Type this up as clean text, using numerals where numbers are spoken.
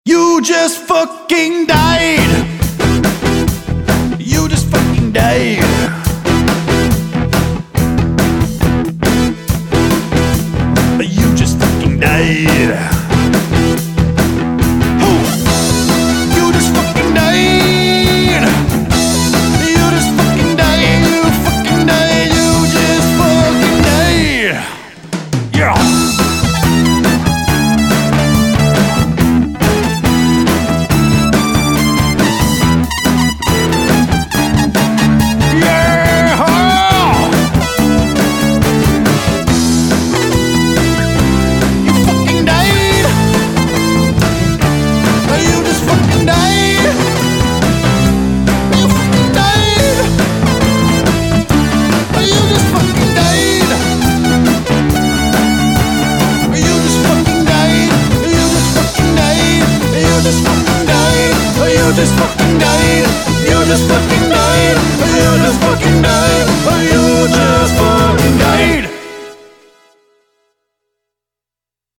You just fucking died. You just fucking died. You just fucking died. You just fucking died. You just fucking died. You fucking died. You just fucking died. Yeah. You just fucking died. You just fucking died. You just